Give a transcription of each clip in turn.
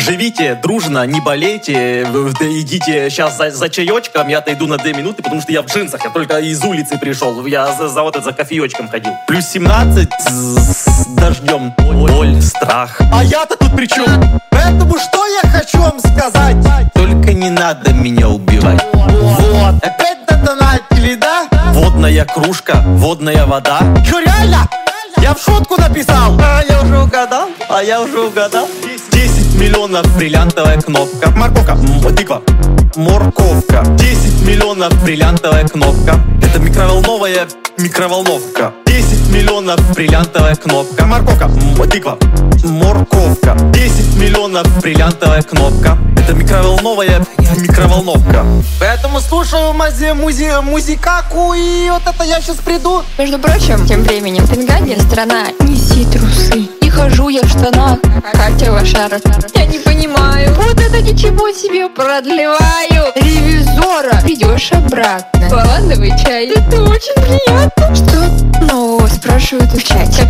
Живите дружно, не болейте, идите сейчас за чаечком, я-то иду на 2 минуты, потому что я в джинсах, я только из улицы пришел, я за кофеечком ходил. Плюс 17 с дождем, боль, страх. А я-то тут при чем? Поэтому что я хочу вам сказать? Только не надо меня убивать. Вот, опять донатили, да? Водная кружка, водная вода. Что, реально? Я в шутку написал. А я уже угадал. 10 миллионов, бриллиантовая кнопка. Морковка, тыква, морковка. 10 миллионов, бриллиантовая кнопка. Это микроволновая микроволновка. 10 миллионов, бриллиантовая кнопка. Морковка, тыква, морковка. 10 миллионов, бриллиантовая кнопка. Это микроволновая микроволновка. Поэтому слушаю музыкаку, и вот это я сейчас приду. Между прочим, тем временем Пенгаген страна. Неси трусы. И хожу я в штанах. Катя Вашара. Я не понимаю. Вот это ничего себе продлеваю. Ревизора. Придешь обратно. Лавандовый чай. Это очень приятно. Что нового спрашивают в чате?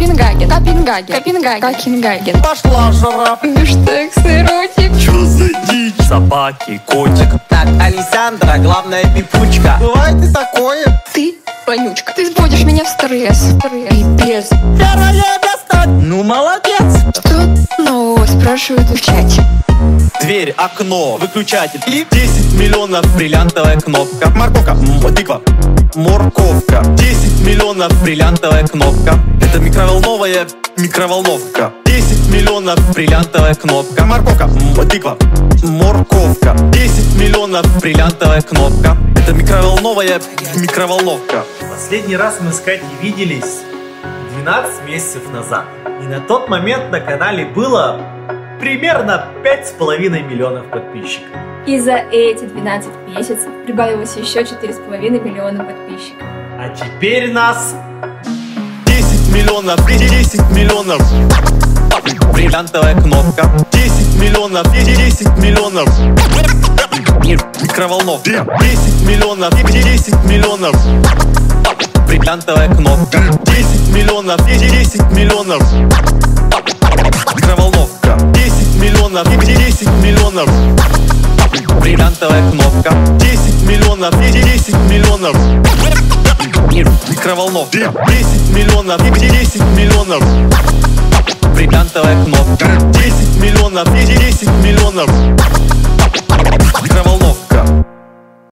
Копенгаген. Пошла жара. Бифштекс, эротик. Чё за дичь? Собаки, котик. Так, Александра, главная пипучка. Бывает и такое. Ты, вонючка, ты сводишь меня в стресс. Пипец. Первое место. Ну, молодец. Что нового спрашивают в чате? Дверь, окно, выключатель. 10 миллионов, бриллиантовая кнопка. Морковка, тыква, морковка. 10 миллионов, бриллиантовая кнопка. Это микроволновая микроволновка. 10 миллионов, бриллиантовая кнопка. Морковка, тыква, морковка. 10 миллионов, бриллиантовая кнопка. Это микроволновая микроволновка. Последний раз мы с Катей виделись 12 месяцев назад. И на тот момент на канале было примерно 5,5 миллионов подписчиков. И за эти 12 месяцев прибавилось еще 4,5 миллиона подписчиков. А теперь нас 10 миллионов, 10 миллионов. Бриллиантовая кнопка. 10 миллионов, 10 миллионов. Микроволновка. 10 миллионов, 10 миллионов. Бриллиантовая кнопка. 10 миллионов, 10 миллионов. Микроволновка. 10 миллионов, 10 миллионов. Бриллиантовая кнопка. 10 миллионов, 10 миллионов. Микроволновка. 10 миллионов, 10 миллионов. Бриллиантовая кнопка. 10 миллионов, 10 миллионов. Микроволновка.